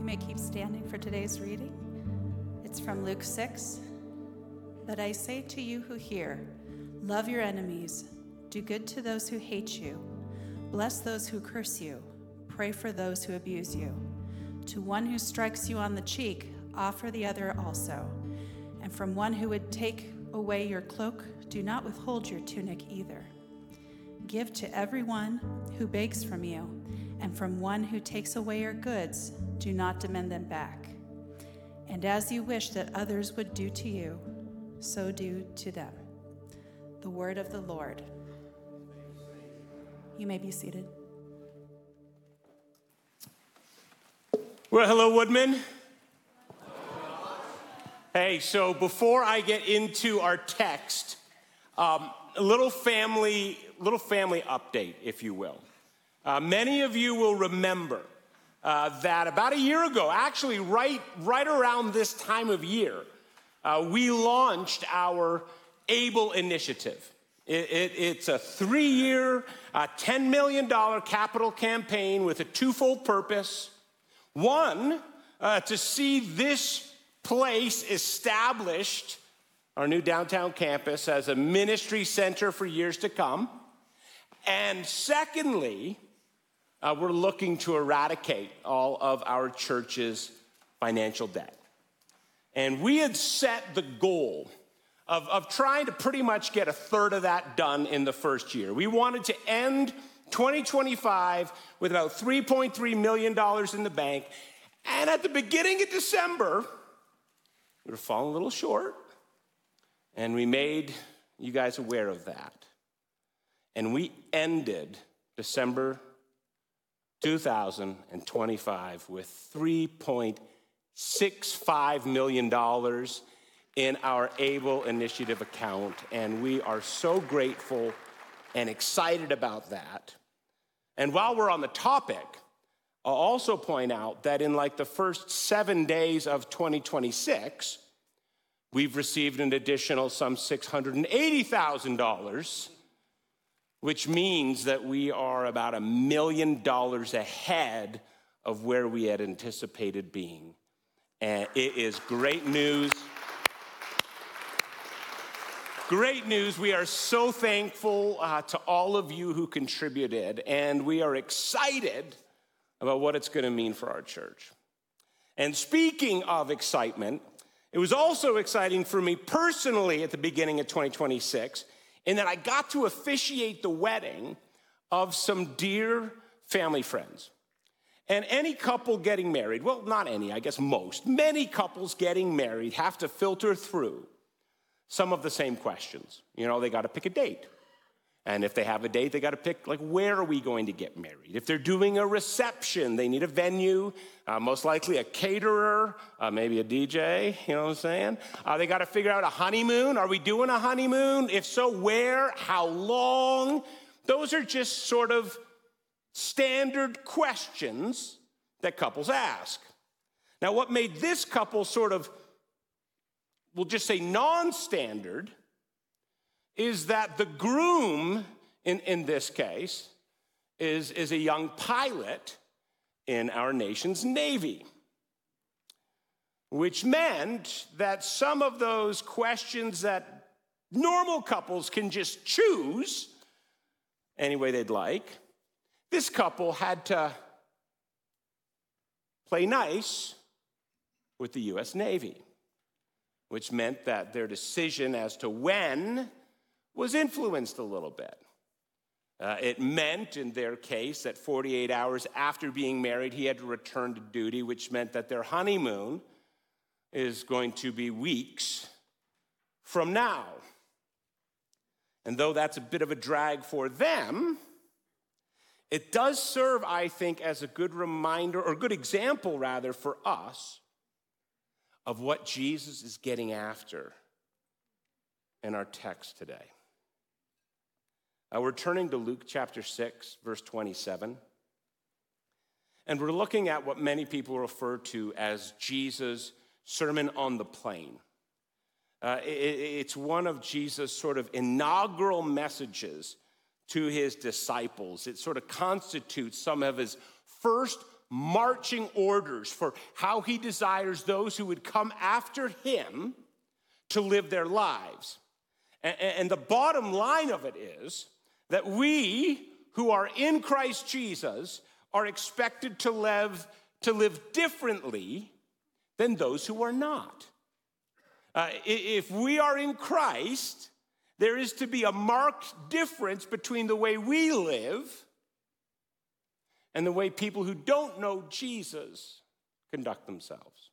may keep standing for today's reading. It's from Luke 6. But I say to you who hear, love your enemies, do good to those who hate you, bless those who curse you, pray for those who abuse you. To one who strikes you on the cheek, offer the other also. And from one who would take away your cloak, do not withhold your tunic either. Give to everyone who begs from you, and from one who takes away your goods, do not demand them back. And as you wish that others would do to you, so do to them. The word of the Lord. You may be seated. Well, hello, Woodman. Hey, so before I get into our text, a little family update, if you will. Many of you will remember that about a year ago, actually right around this time of year, we launched our ABLE initiative. It's a 3-year, $10 million capital campaign with a twofold purpose. One, to see this place established, our new downtown campus, as a ministry center for years to come. And secondly, we're looking to eradicate all of our church's financial debt. And we had set the goal of trying to pretty much get a third of that done in the first year. We wanted to end 2025 with about $3.3 million in the bank. And at the beginning of December, we were falling a little short. And we made you guys aware of that. And we ended December 2025 with $3.65 million in our ABLE initiative account, and we are so grateful and excited about that. And while we're on the topic, I'll also point out that in like the first 7 days of 2026, we've received an additional some $680,000, which means that we are about $1 million ahead of where we had anticipated being. And it is great news. Great news. We are so thankful to all of you who contributed, and we are excited about what it's going to mean for our church. And speaking of excitement, it was also exciting for me personally at the beginning of 2026 in that I got to officiate the wedding of some dear family friends. And any couple getting married, well, not any, I guess most, many couples getting married have to filter through some of the same questions. You know, they got to pick a date. And if they have a date, they got to pick, like, where are we going to get married? If they're doing a reception, they need a venue, most likely a caterer, maybe a DJ, you know what I'm saying? They got to figure out a honeymoon. Are we doing a honeymoon? If so, where? How long? Those are just sort of standard questions that couples ask. Now, what made this couple sort of, we'll just say non-standard, is that the groom, in this case, is a young pilot in our nation's Navy, which meant that some of those questions that normal couples can just choose any way they'd like, this couple had to play nice with the U.S. Navy, which meant that their decision as to when was influenced a little bit. It meant, in their case, that 48 hours after being married, he had to return to duty, which meant that their honeymoon is going to be weeks from now. And though that's a bit of a drag for them, it does serve, I think, as a good reminder, or good example, rather, for us of what Jesus is getting after in our text today. We're turning to Luke chapter 6, verse 27. And we're looking at what many people refer to as Jesus' Sermon on the Plain. It's one of Jesus' sort of inaugural messages to his disciples. It sort of constitutes some of his first marching orders for how he desires those who would come after him to live their lives. And the bottom line of it is that we who are in Christ Jesus are expected to live differently than those who are not. If we are in Christ, there is to be a marked difference between the way we live and the way people who don't know Jesus conduct themselves.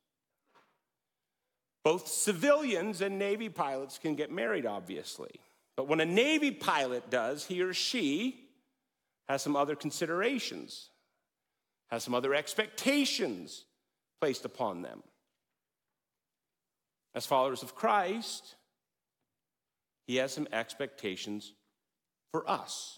Both civilians and Navy pilots can get married, obviously. But when a Navy pilot does, he or she has some other considerations, has some other expectations placed upon them. As followers of Christ, he has some expectations for us.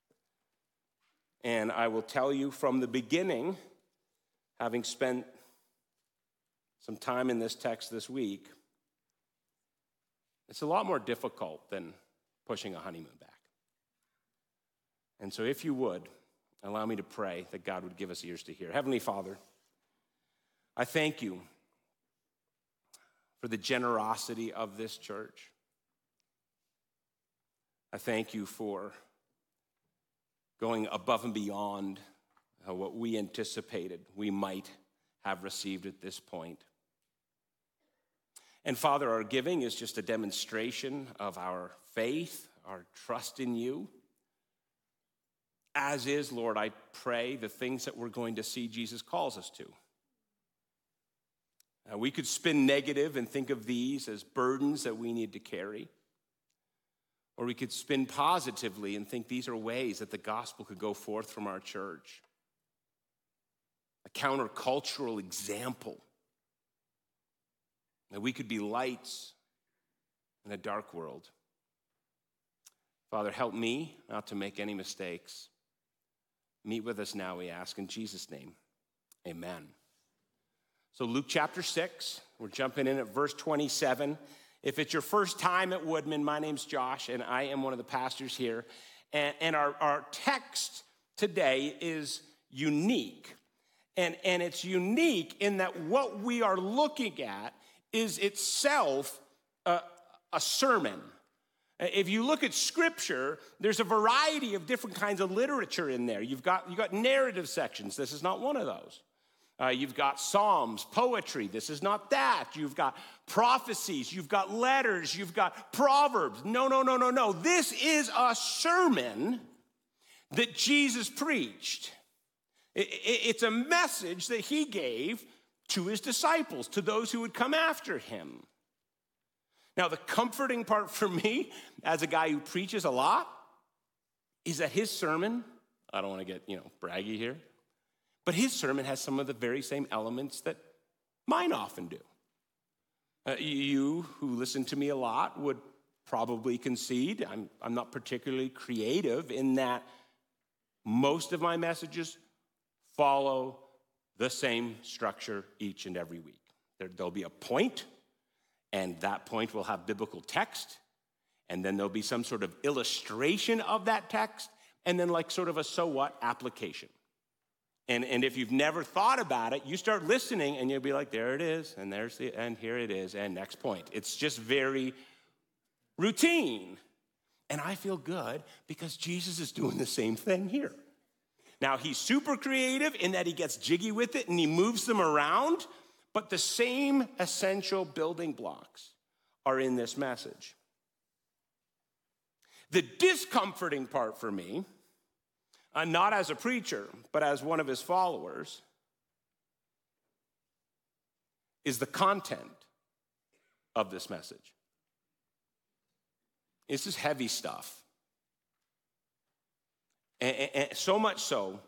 And I will tell you from the beginning, having spent some time in this text this week, it's a lot more difficult than pushing a honeymoon back. And so if you would, allow me to pray that God would give us ears to hear. Heavenly Father, I thank you for the generosity of this church. I thank you for going above and beyond what we anticipated we might have received at this point. And Father, our giving is just a demonstration of our faith, our trust in you. As is, Lord, I pray the things that we're going to see Jesus calls us to. We could spin negative and think of these as burdens that we need to carry. Or we could spin positively and think these are ways that the gospel could go forth from our church. A countercultural example. That we could be lights in a dark world. Father, help me not to make any mistakes. Meet with us now, we ask, in Jesus' name. Amen. So Luke chapter 6, we're jumping in at verse 27. If it's your first time at Woodman, my name's Josh, and I am one of the pastors here. And our text today is unique. And it's unique in that what we are looking at is itself a sermon. If you look at Scripture, there's a variety of different kinds of literature in there. You've got narrative sections. This is not one of those. You've got Psalms, poetry. This is not that. You've got prophecies. You've got letters. You've got Proverbs. No. This is a sermon that Jesus preached. It's a message that he gave to his disciples, to those who would come after him. Now, the comforting part for me, as a guy who preaches a lot, is that his sermon, I don't want to get, braggy here, but his sermon has some of the very same elements that mine often do. You who listen to me a lot would probably concede I'm not particularly creative in that most of my messages follow the same structure each and every week. There'll be a point, and that point will have biblical text, and then there'll be some sort of illustration of that text, and then like sort of a so what application. And if you've never thought about it, you start listening and you'll be like, there it is, and and here it is, and next point. It's just very routine. And I feel good because Jesus is doing the same thing here. Now, he's super creative in that he gets jiggy with it and he moves them around, but the same essential building blocks are in this message. The discomforting part for me, not as a preacher, but as one of his followers, is the content of this message. This is heavy stuff. And so much so,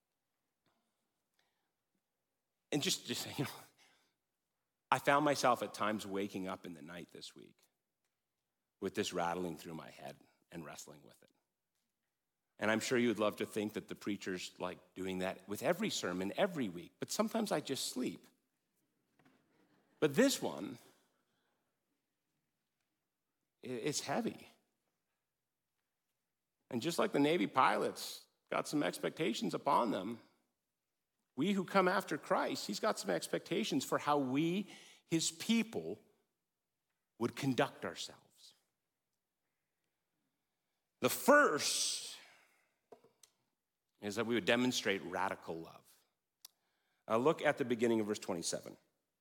and just I found myself at times waking up in the night this week with this rattling through my head and wrestling with it. And I'm sure you would love to think that the preacher's like doing that with every sermon every week, but sometimes I just sleep. But this one, it's heavy. And just like the Navy pilots got some expectations upon them, we who come after Christ, he's got some expectations for how we, his people, would conduct ourselves. The first is that we would demonstrate radical love. Look at the beginning of verse 27.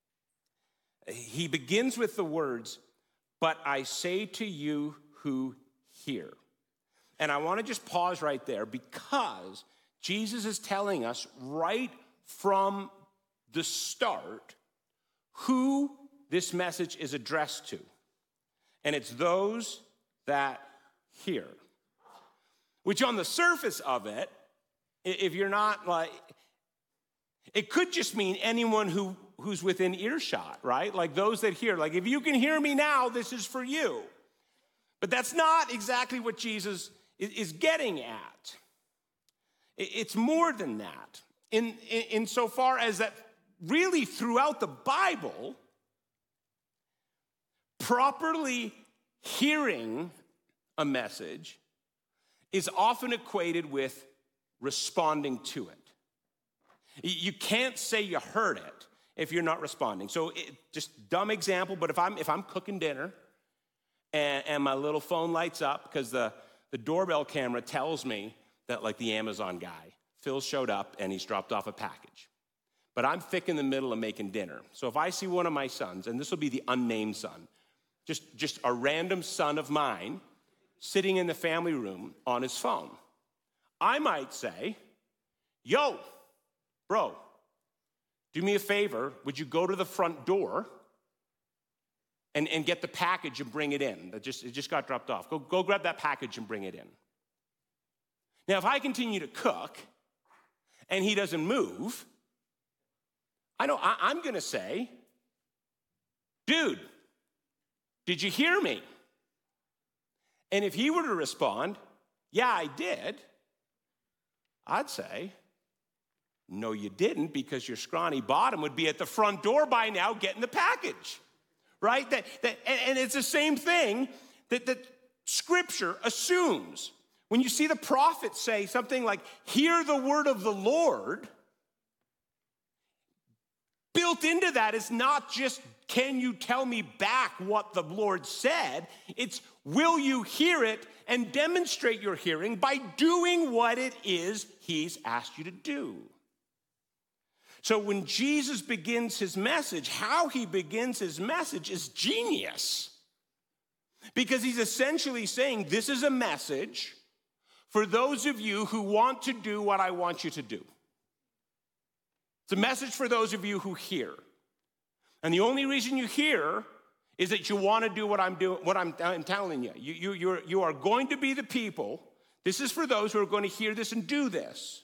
He begins with the words, "But I say to you who hear." And I want to just pause right there because Jesus is telling us right from the start who this message is addressed to. And it's those that hear. Which on the surface of it, if you're not like, it could just mean anyone who's within earshot, right? Like those that hear. Like if you can hear me now, this is for you. But that's not exactly what Jesus is getting at. It's more than that. In so far as that really throughout the Bible, properly hearing a message is often equated with responding to it. You can't say you heard it if you're not responding. So just dumb example, but if I'm cooking dinner and my little phone lights up because the doorbell camera tells me that like the Amazon guy, Phil showed up and he's dropped off a package. But I'm thick in the middle of making dinner. So if I see one of my sons, and this will be the unnamed son, just a random son of mine sitting in the family room on his phone, I might say, "Yo, bro, do me a favor. Would you go to the front door and get the package and bring it in? It just got dropped off. Go grab that package and bring it in." Now, if I continue to cook and he doesn't move, I'm going to say, "Dude, did you hear me?" And if he were to respond, "Yeah, I did," I'd say, "No, you didn't, because your scrawny bottom would be at the front door by now getting the package," right? And it's the same thing that Scripture assumes. When you see the prophets say something like, "Hear the word of the Lord," built into that is not just, "Can you tell me back what the Lord said?" It's, will you hear it and demonstrate your hearing by doing what it is he's asked you to do? So when Jesus begins his message, how he begins his message is genius. Because he's essentially saying, this is a message for those of you who want to do what I want you to do. It's a message for those of you who hear. And the only reason you hear is that you want to do what I'm telling you. You are going to be the people. This is for those who are going to hear this and do this.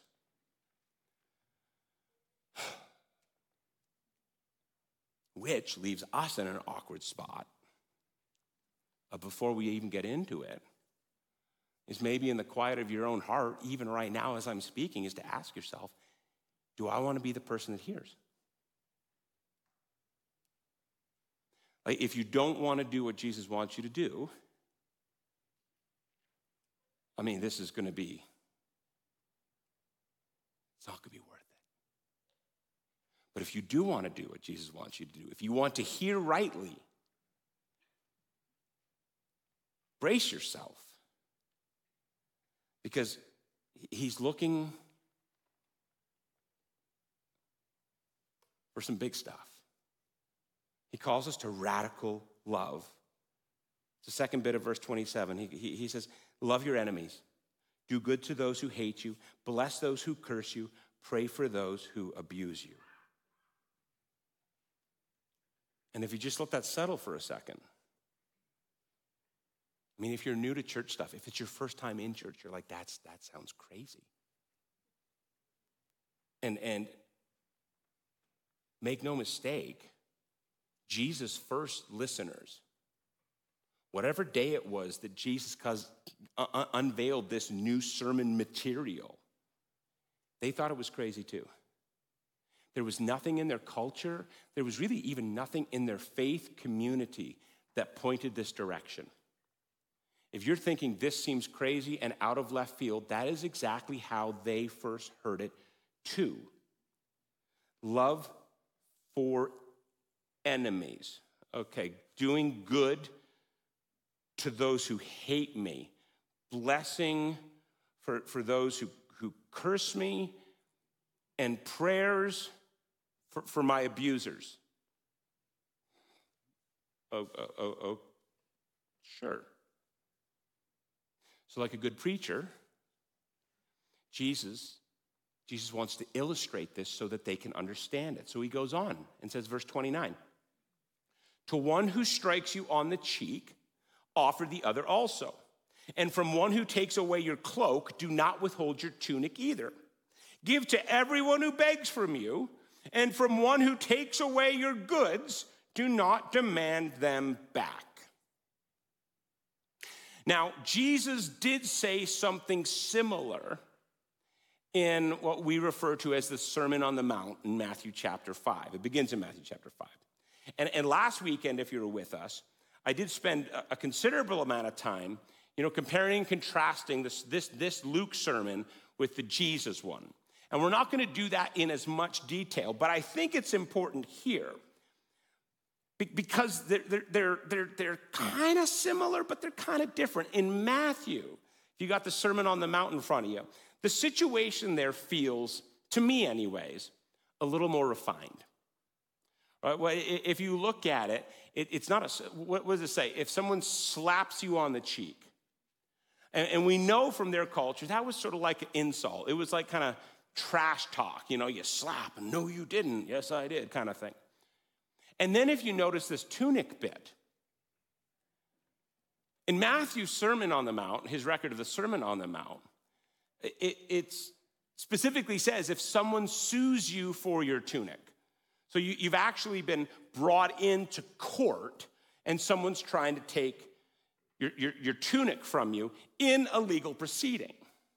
Which leaves us in an awkward spot. Before we even get into it, is maybe in the quiet of your own heart, even right now as I'm speaking, is to ask yourself, do I want to be the person that hears? Like, if you don't want to do what Jesus wants you to do, I mean, this is going to be, it's not going to be worth it. But if you do want to do what Jesus wants you to do, if you want to hear rightly, brace yourself. Because he's looking for some big stuff. He calls us to radical love. It's the second bit of verse 27. He says, love your enemies. Do good to those who hate you. Bless those who curse you. Pray for those who abuse you. And if you just let that settle for a second. I mean, if you're new to church stuff, if it's your first time in church, you're like, that sounds crazy. And make no mistake, Jesus' first listeners, whatever day it was that Jesus unveiled this new sermon material, they thought it was crazy too. There was nothing in their culture, there was really even nothing in their faith community that pointed this direction. If you're thinking this seems crazy and out of left field, that is exactly how they first heard it too. love for enemies. Okay, doing good to those who hate me, blessing for those who curse me, and prayers for my abusers. Oh, sure. So like a good preacher, Jesus wants to illustrate this so that they can understand it. So he goes on and says, verse 29, to one who strikes you on the cheek, offer the other also. And from one who takes away your cloak, do not withhold your tunic either. Give to everyone who begs from you, and from one who takes away your goods, do not demand them back. Now, Jesus did say something similar in what we refer to as the Sermon on the Mount in Matthew chapter 5. It begins in Matthew chapter 5. And last weekend, if you were with us, I did spend a considerable amount of time, comparing and contrasting this Luke sermon with the Jesus one. And we're not going to do that in as much detail, but I think it's important here because they're kind of similar, but they're kind of different. In Matthew, if you got the Sermon on the Mount in front of you, the situation there feels, to me anyways, a little more refined. Right? Well, if you look at it, it's not what does it say? If someone slaps you on the cheek, and we know from their culture, that was sort of like an insult. It was like kind of trash talk, you slap, and no, you didn't, yes, I did, kind of thing. And then if you notice this tunic bit, in Matthew's Sermon on the Mount, his record of the Sermon on the Mount, it specifically says if someone sues you for your tunic, so you've actually been brought into court and someone's trying to take your tunic from you in a legal proceeding.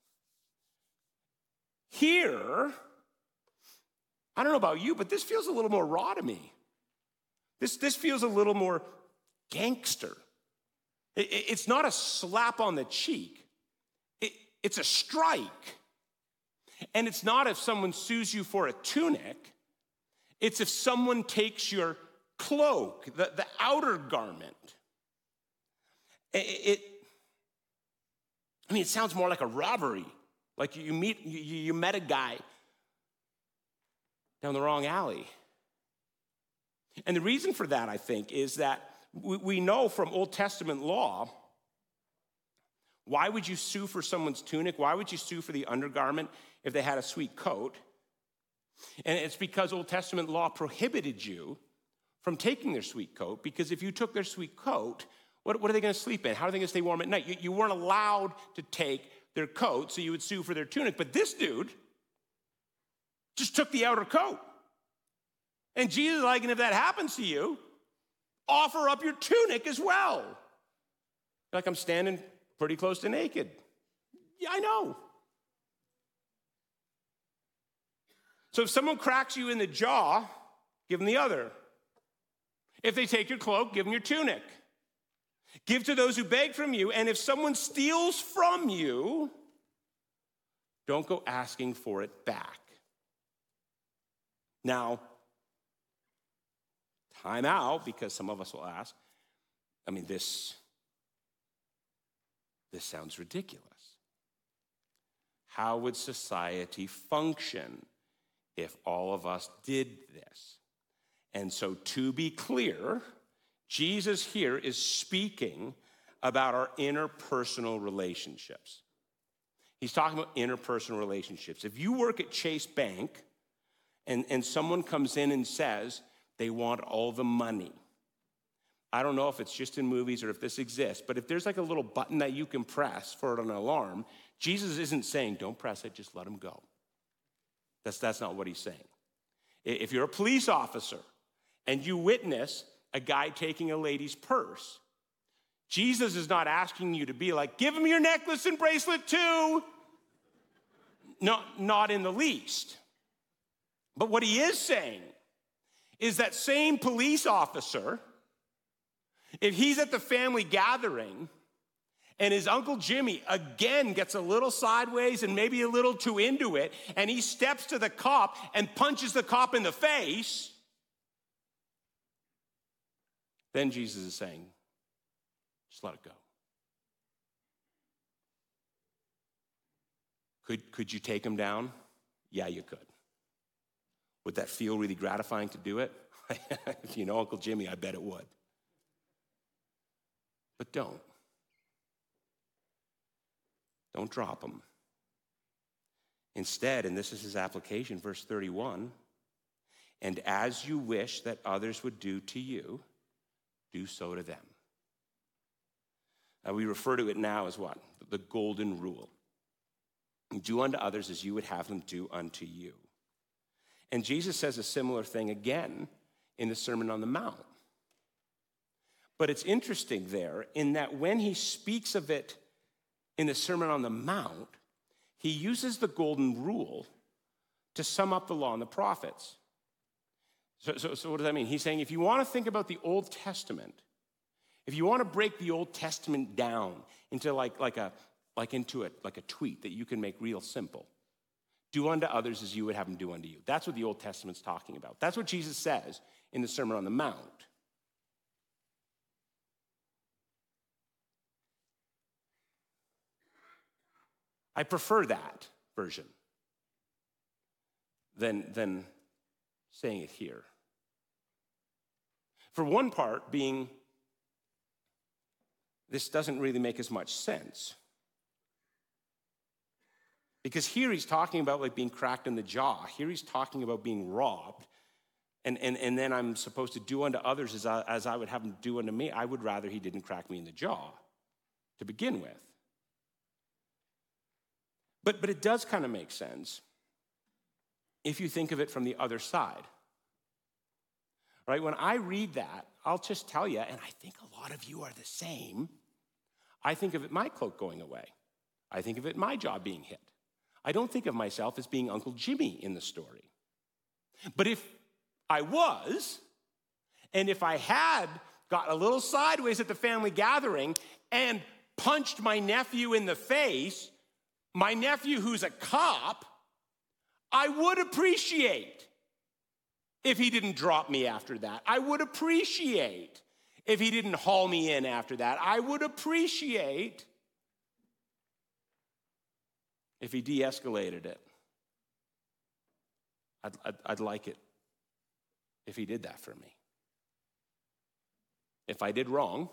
Here, I don't know about you, but this feels a little more raw to me. This feels a little more gangster. It's not a slap on the cheek. It's a strike. And it's not if someone sues you for a tunic. It's if someone takes your cloak, the outer garment. It sounds more like a robbery. Like you met a guy down the wrong alley. And the reason for that, I think, is that we know from Old Testament law, why would you sue for someone's tunic? Why would you sue for the undergarment if they had a sweet coat? And it's because Old Testament law prohibited you from taking their sweet coat, because if you took their sweet coat, what are they going to sleep in? How are they going to stay warm at night? You weren't allowed to take their coat, so you would sue for their tunic. But this dude just took the outer coat. And Jesus is like, and if that happens to you, offer up your tunic as well. Like, I'm standing pretty close to naked. Yeah, I know. So if someone cracks you in the jaw, give them the other. If they take your cloak, give them your tunic. Give to those who beg from you, and if someone steals from you, don't go asking for it back. Now, time out, because some of us will ask, this sounds ridiculous. How would society function if all of us did this? And so, to be clear, Jesus here is speaking about our interpersonal relationships. He's talking about interpersonal relationships. If you work at Chase Bank and someone comes in and says they want all the money, I don't know if it's just in movies or if this exists, but if there's like a little button that you can press for an alarm, Jesus isn't saying, don't press it, just let them go. That's not what he's saying. If you're a police officer and you witness a guy taking a lady's purse, Jesus is not asking you to be like, give him your necklace and bracelet too. No, not in the least. But what he is saying is that same police officer, if he's at the family gathering And his Uncle Jimmy again gets a little sideways and maybe a little too into it, and he steps to the cop and punches the cop in the face. Then Jesus is saying, just let it go. Could you take him down? Yeah, you could. Would that feel really gratifying to do it? If you know Uncle Jimmy, I bet it would. But don't. Don't drop him. Instead, and this is his application, verse 31, and as you wish that others would do to you, do so to them. We refer to it now as what? The golden rule. Do unto others as you would have them do unto you. And Jesus says a similar thing again in the Sermon on the Mount. But it's interesting there in that when he speaks of it in the Sermon on the Mount, he uses the golden rule to sum up the law and the prophets. So what does that mean? He's saying if you want to think about the Old Testament, if you want to break the Old Testament down into like a tweet that you can make real simple, do unto others as you would have them do unto you. That's what the Old Testament's talking about. That's what Jesus says in the Sermon on the Mount. I prefer that version than saying it here. For one part, being this doesn't really make as much sense. Because here he's talking about like being cracked in the jaw. Here he's talking about being robbed. And then I'm supposed to do unto others as I would have them do unto me. I would rather he didn't crack me in the jaw to begin with. But it does kind of make sense if you think of it from the other side. Right? When I read that, I'll just tell you, and I think a lot of you are the same, I think of it my cloak going away. I think of it my jaw being hit. I don't think of myself as being Uncle Jimmy in the story. But if I was, and if I had got a little sideways at the family gathering and punched my nephew in the face, my nephew who's a cop, I would appreciate if he didn't drop me after that. I would appreciate if he didn't haul me in after that. I would appreciate if he de-escalated it. I'd like it if he did that for me. If I did wrong,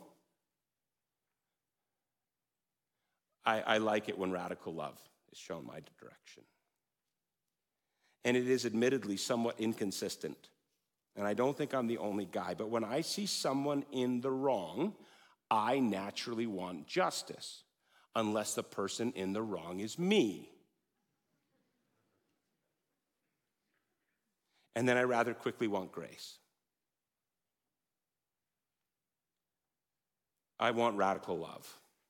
I like it when radical love is shown my direction. And it is admittedly somewhat inconsistent. And I don't think I'm the only guy, but when I see someone in the wrong, I naturally want justice, unless the person in the wrong is me. And then I rather quickly want grace. I want radical love.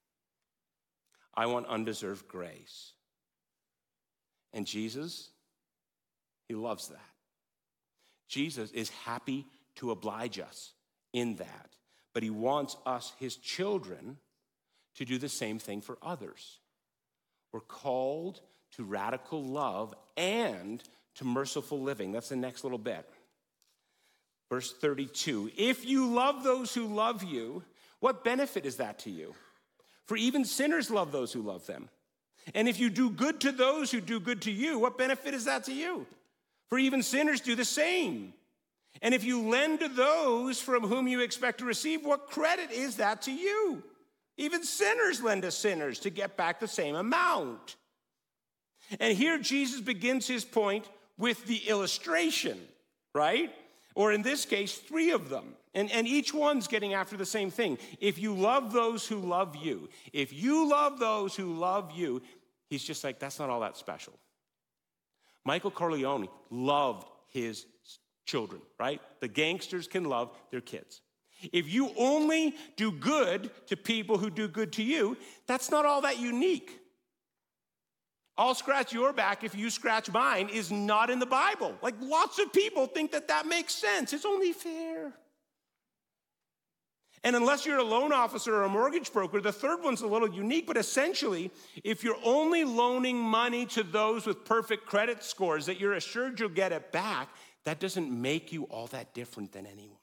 I want undeserved grace. And Jesus, he loves that. Jesus is happy to oblige us in that. But he wants us, his children, to do the same thing for others. We're called to radical love and to merciful living. That's the next little bit. Verse 32, if you love those who love you, what benefit is that to you? For even sinners love those who love them. And if you do good to those who do good to you, what benefit is that to you? For even sinners do the same. And if you lend to those from whom you expect to receive, what credit is that to you? Even sinners lend to sinners to get back the same amount. And here Jesus begins his point with the illustration, right? Or in this case, 3 of them. And each one's getting after the same thing. If you love those who love you, if you love those who love you, he's just like, that's not all that special. Michael Corleone loved his children, right? The gangsters can love their kids. If you only do good to people who do good to you, that's not all that unique. I'll scratch your back if you scratch mine is not in the Bible. Like lots of people think that makes sense. It's only fair. And unless you're a loan officer or a mortgage broker, the third one's a little unique, but essentially, if you're only loaning money to those with perfect credit scores that you're assured you'll get it back, that doesn't make you all that different than anyone.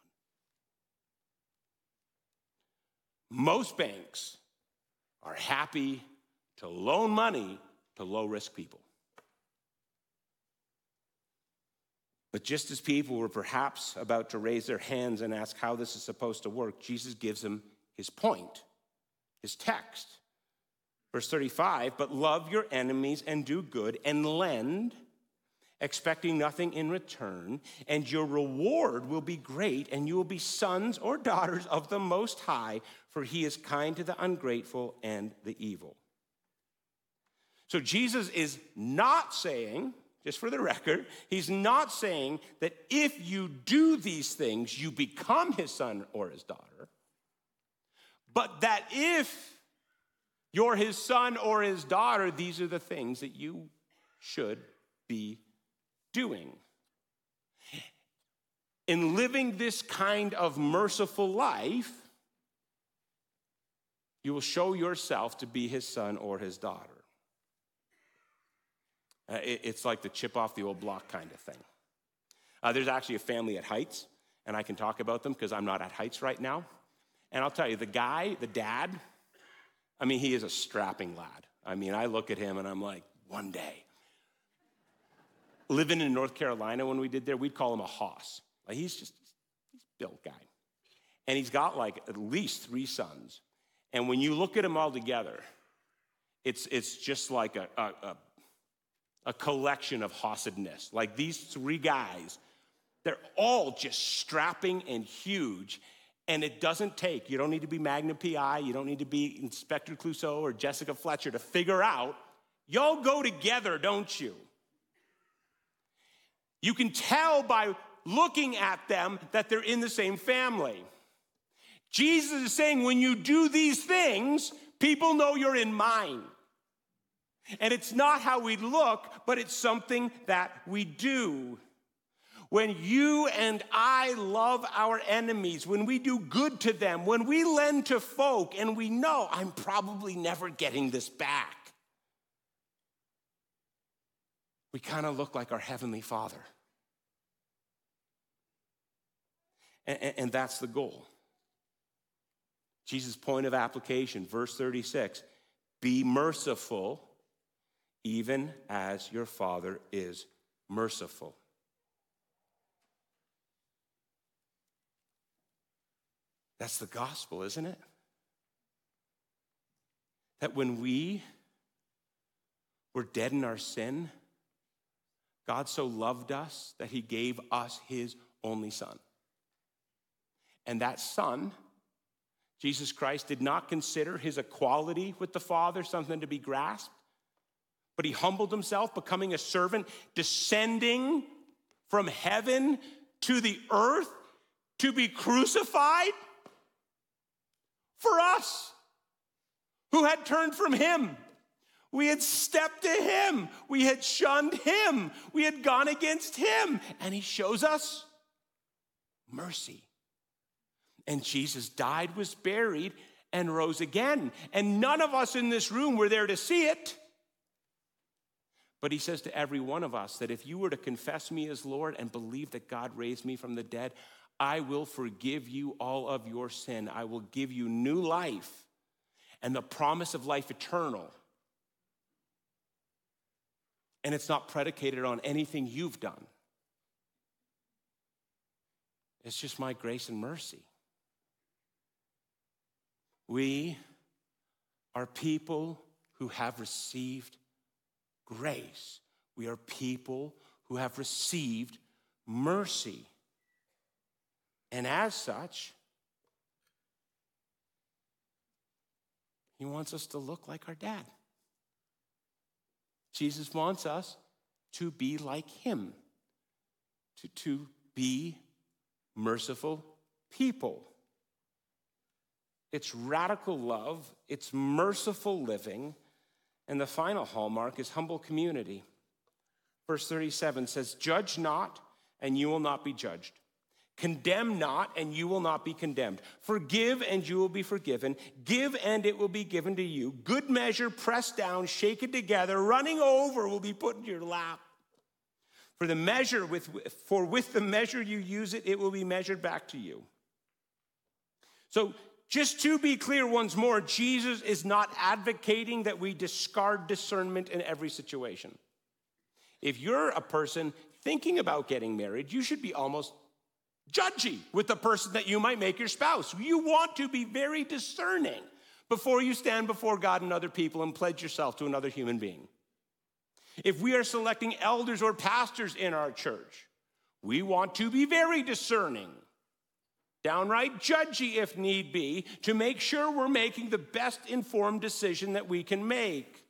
Most banks are happy to loan money to low-risk people. But just as people were perhaps about to raise their hands and ask how this is supposed to work, Jesus gives them his point, his text. Verse 35, but love your enemies and do good and lend, expecting nothing in return, and your reward will be great, and you will be sons or daughters of the Most High, for he is kind to the ungrateful and the evil. So Jesus is not saying, just for the record, he's not saying that if you do these things, you become his son or his daughter, but that if you're his son or his daughter, these are the things that you should be doing. In living this kind of merciful life, you will show yourself to be his son or his daughter. It's like the chip off the old block kind of thing. There's actually a family at Heights, and I can talk about them because I'm not at Heights right now. And I'll tell you, the dad, he is a strapping lad. I look at him and I'm like, one day. Living in North Carolina when we did there, we'd call him a hoss. He's built guy. And he's got at least 3 sons. And when you look at them all together, it's just like a collection of hossedness. These 3 guys, they're all just strapping and huge. And it doesn't take, you don't need to be Magnum P.I., you don't need to be Inspector Clouseau or Jessica Fletcher to figure out, y'all go together, don't you? You can tell by looking at them that they're in the same family. Jesus is saying when you do these things, people know you're in mine. And it's not how we look, but it's something that we do. When you and I love our enemies, when we do good to them, when we lend to folk and we know I'm probably never getting this back, we kind of look like our Heavenly Father. And that's the goal. Jesus' point of application, verse 36, be merciful even as your Father is merciful. That's the gospel, isn't it? That when we were dead in our sin, God so loved us that he gave us his only Son. And that Son, Jesus Christ, did not consider his equality with the Father something to be grasped, but he humbled himself, becoming a servant, descending from heaven to the earth to be crucified for us who had turned from him. We had stepped to him. We had shunned him. We had gone against him. And he shows us mercy. And Jesus died, was buried, and rose again. And none of us in this room were there to see it. But he says to every one of us that if you were to confess me as Lord and believe that God raised me from the dead, I will forgive you all of your sin. I will give you new life and the promise of life eternal. And it's not predicated on anything you've done. It's just my grace and mercy. We are people who have received grace. We are people who have received mercy. And as such, he wants us to look like our dad. Jesus wants us to be like him, to be merciful people. It's radical love, it's merciful living, and the final hallmark is humble community. Verse 37 says, judge not, and you will not be judged. Condemn not, and you will not be condemned. Forgive, and you will be forgiven. Give, and it will be given to you. Good measure, pressed down, shaken together, running over will be put in your lap. For with the measure you use it, it will be measured back to you. So just to be clear once more, Jesus is not advocating that we discard discernment in every situation. If you're a person thinking about getting married, you should be almost judgy with the person that you might make your spouse. You want to be very discerning before you stand before God and other people and pledge yourself to another human being. If we are selecting elders or pastors in our church, we want to be very discerning, downright judgy if need be, to make sure we're making the best informed decision that we can make.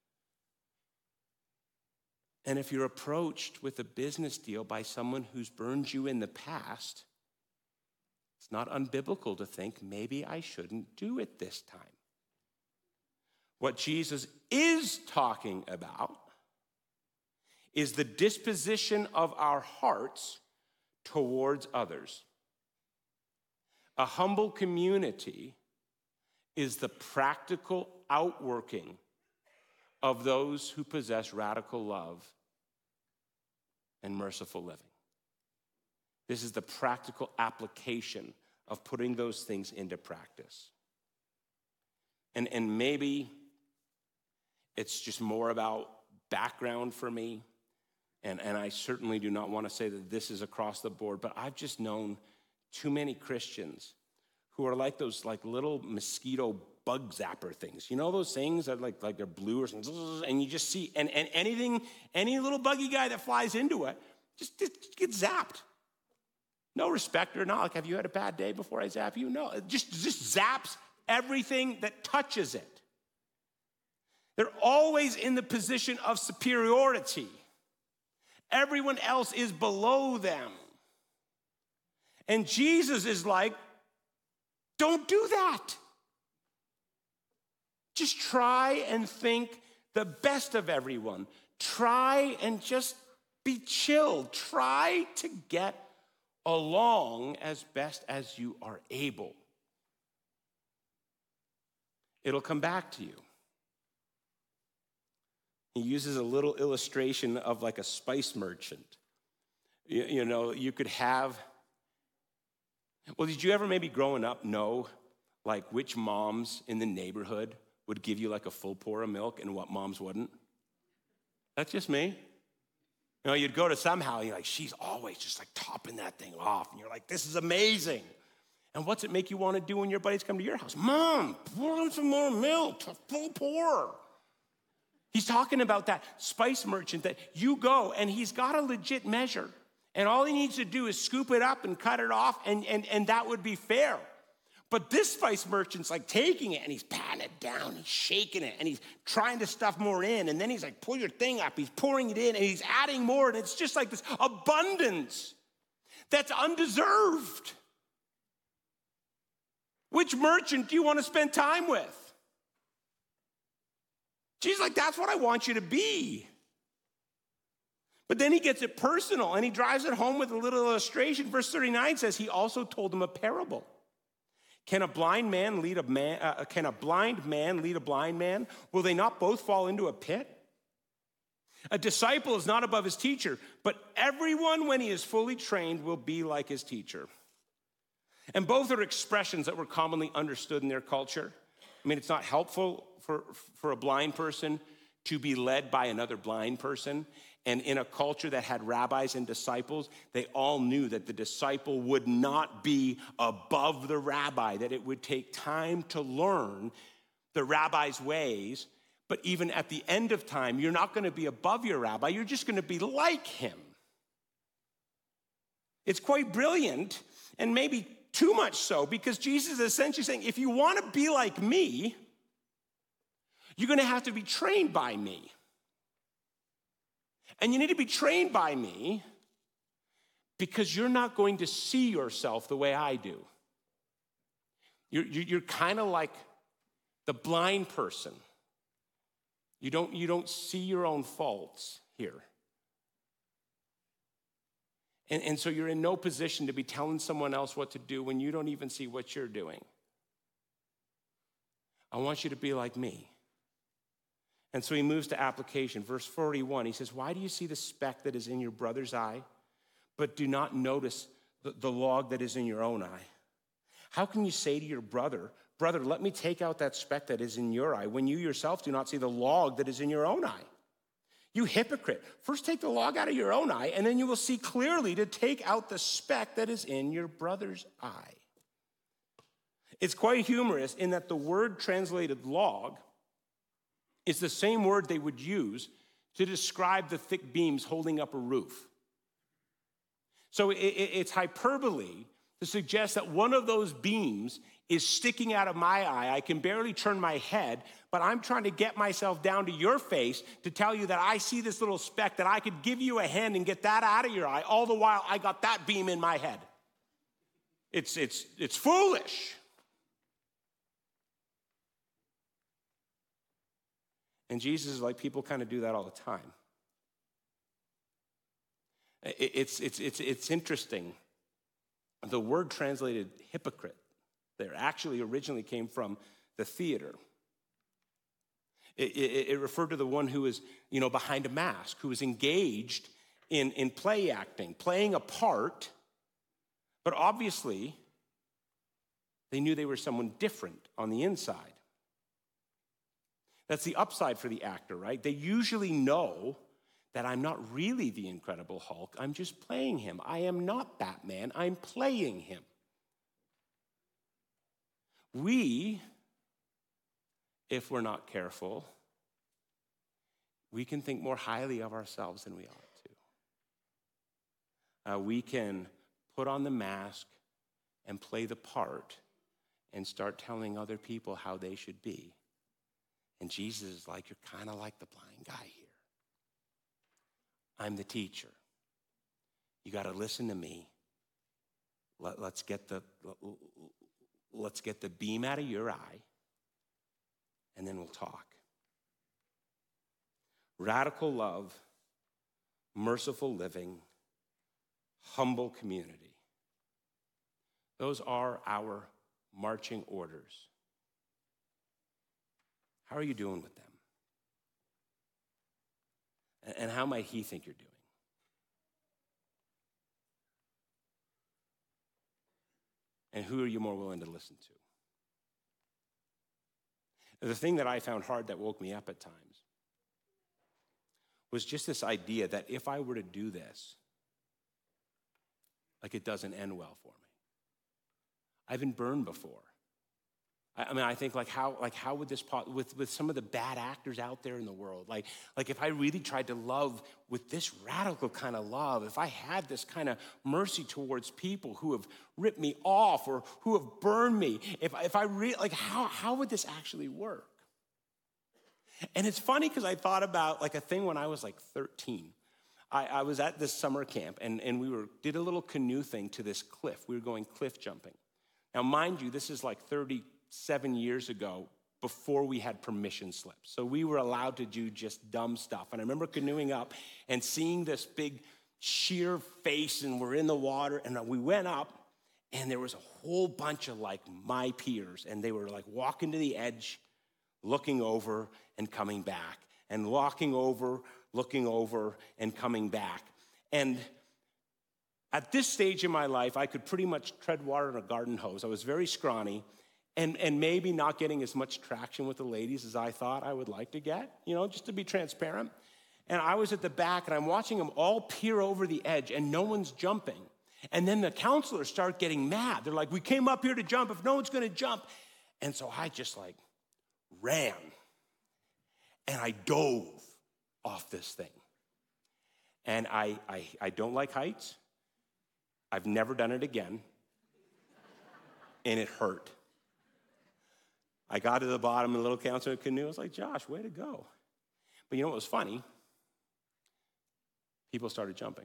And if you're approached with a business deal by someone who's burned you in the past, it's not unbiblical to think, maybe I shouldn't do it this time. What Jesus is talking about is the disposition of our hearts towards others. A humble community is the practical outworking of those who possess radical love and merciful living. This is the practical application of putting those things into practice. And maybe it's just more about background for me. And I certainly do not want to say that this is across the board, but I've just known too many Christians who are like those little mosquito bug zapper things. You know those things that like they're blue or something, and you just see, and any little buggy guy that flies into it just gets zapped. No respect or not. Like, have you had a bad day before I zap you? No, it just zaps everything that touches it. They're always in the position of superiority. Everyone else is below them. And Jesus is like, don't do that. Just try and think the best of everyone. Try and just be chill. Try to get along as best as you are able. It'll come back to you. He uses a little illustration of like a spice merchant. You know, you could have, well, did you ever maybe growing up know like which moms in the neighborhood would give you like a full pour of milk and what moms wouldn't? That's just me. You know, you'd go to somehow, you're like, she's always just like topping that thing off. And you're like, this is amazing. And what's it make you want to do when your buddies come to your house? Mom, pour on some more milk, full pour. He's talking about that spice merchant that you go and he's got a legit measure. And all he needs to do is scoop it up and cut it off and that would be fair. But this spice merchant's like taking it and he's patting it down, he's shaking it and he's trying to stuff more in. And then he's like, pull your thing up, he's pouring it in and he's adding more. And it's just like this abundance that's undeserved. Which merchant do you want to spend time with? Jesus, like, that's what I want you to be. But then he gets it personal and he drives it home with a little illustration. Verse 39 says he also told them a parable. Can a blind man lead a blind man? Will they not both fall into a pit? A disciple is not above his teacher, but everyone, when he is fully trained, will be like his teacher. And both are expressions that were commonly understood in their culture. I mean, it's not helpful for a blind person to be led by another blind person. And in a culture that had rabbis and disciples, they all knew that the disciple would not be above the rabbi, that it would take time to learn the rabbi's ways. But even at the end of time, you're not going to be above your rabbi, you're just going to be like him. It's quite brilliant, and maybe too much so, because Jesus is essentially saying, if you want to be like me, you're going to have to be trained by me. And you need to be trained by me because you're not going to see yourself the way I do. You're kind of like the blind person. You don't see your own faults here. And so you're in no position to be telling someone else what to do when you don't even see what you're doing. I want you to be like me. And so he moves to application. Verse 41, he says, why do you see the speck that is in your brother's eye, but do not notice the log that is in your own eye? How can you say to your brother, brother, let me take out that speck that is in your eye, when you yourself do not see the log that is in your own eye? You hypocrite, first take the log out of your own eye, and then you will see clearly to take out the speck that is in your brother's eye. It's quite humorous in that the word translated log is the same word they would use to describe the thick beams holding up a roof. So it's hyperbole to suggest that one of those beams is sticking out of my eye. I can barely turn my head, but I'm trying to get myself down to your face to tell you that I see this little speck, that I could give you a hand and get that out of your eye, all the while I got that beam in my head. It's foolish. And Jesus is like, people kind of do that all the time. It's interesting. The word translated hypocrite there actually originally came from the theater. It referred to the one who is, behind a mask, who is engaged in play acting, playing a part, but obviously they knew they were someone different on the inside. That's the upside for the actor, right? They usually know that I'm not really the Incredible Hulk. I'm just playing him. I am not Batman. I'm playing him. We, if we're not careful, we can think more highly of ourselves than we ought to. We can put on the mask and play the part and start telling other people how they should be. And Jesus is like, you're kind of like the blind guy here. I'm the teacher. You got to listen to me. Let's get the beam out of your eye, and then we'll talk. Radical love, merciful living, humble community. Those are our marching orders. How are you doing with them? And how might he think you're doing? And who are you more willing to listen to? The thing that I found hard that woke me up at times was just this idea that if I were to do this, it doesn't end well for me. I've been burned before. I think how would this with some of the bad actors out there in the world, like if I really tried to love with this radical kind of love, if I had this kind of mercy towards people who have ripped me off or who have burned me, if I really how would this actually work? And it's funny because I thought about a thing when I was 13. I was at this summer camp and we did a little canoe thing to this cliff. We were going cliff jumping. Now, mind you, this is 37 years ago, before we had permission slips. So we were allowed to do just dumb stuff. And I remember canoeing up and seeing this big sheer face, and we're in the water, and we went up, and there was a whole bunch of my peers, and they were walking to the edge, looking over and coming back, and walking over, looking over and coming back. And at this stage in my life, I could pretty much tread water in a garden hose. I was very scrawny. And maybe not getting as much traction with the ladies as I thought I would like to get, just to be transparent. And I was at the back, and I'm watching them all peer over the edge, and no one's jumping. And then the counselors start getting mad. They're like, we came up here to jump. If no one's going to jump. And so I just ran, and I dove off this thing. And I don't like heights. I've never done it again. And it hurt. I got to the bottom of the little counselor canoe. I was like, Josh, way to go. But you know what was funny? People started jumping.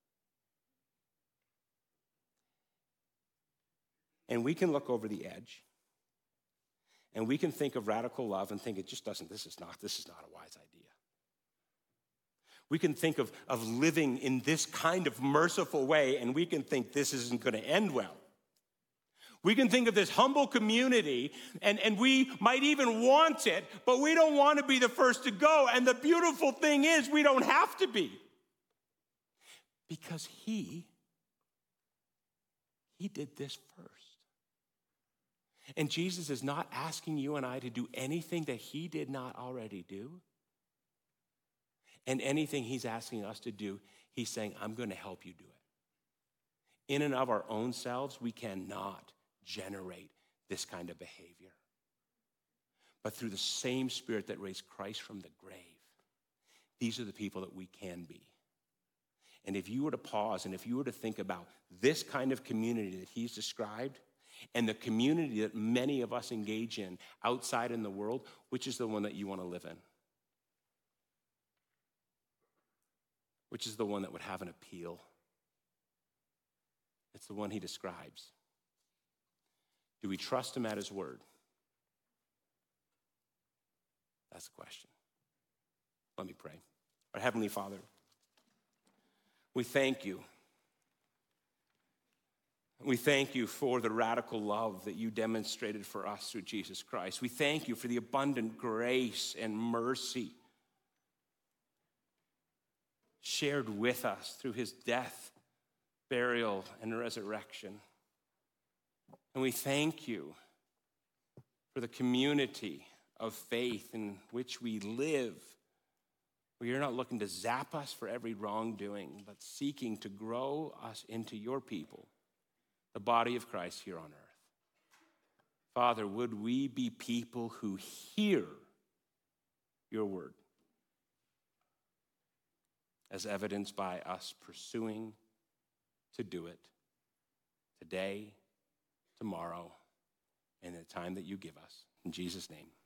And we can look over the edge, and we can think of radical love and think it just doesn't, this is not a wise idea. We can think of living in this kind of merciful way, and we can think this isn't going to end well. We can think of this humble community, and we might even want it, but we don't want to be the first to go. And the beautiful thing is, we don't have to be. Because he did this first. And Jesus is not asking you and I to do anything that he did not already do. And anything he's asking us to do, he's saying, I'm going to help you do it. In and of our own selves, we cannot generate this kind of behavior. But through the same Spirit that raised Christ from the grave, these are the people that we can be. And if you were to pause and if you were to think about this kind of community that he's described and the community that many of us engage in outside in the world, which is the one that you want to live in? Which is the one that would have an appeal? It's the one he describes. Do we trust him at his word? That's the question. Let me pray. Our Heavenly Father, we thank you. We thank you for the radical love that you demonstrated for us through Jesus Christ. We thank you for the abundant grace and mercy shared with us through his death, burial, and resurrection. And we thank you for the community of faith in which we live, where you're not looking to zap us for every wrongdoing, but seeking to grow us into your people, the body of Christ here on earth. Father, would we be people who hear your word, as evidenced by us pursuing to do it today, tomorrow, and the time that you give us. In Jesus' name.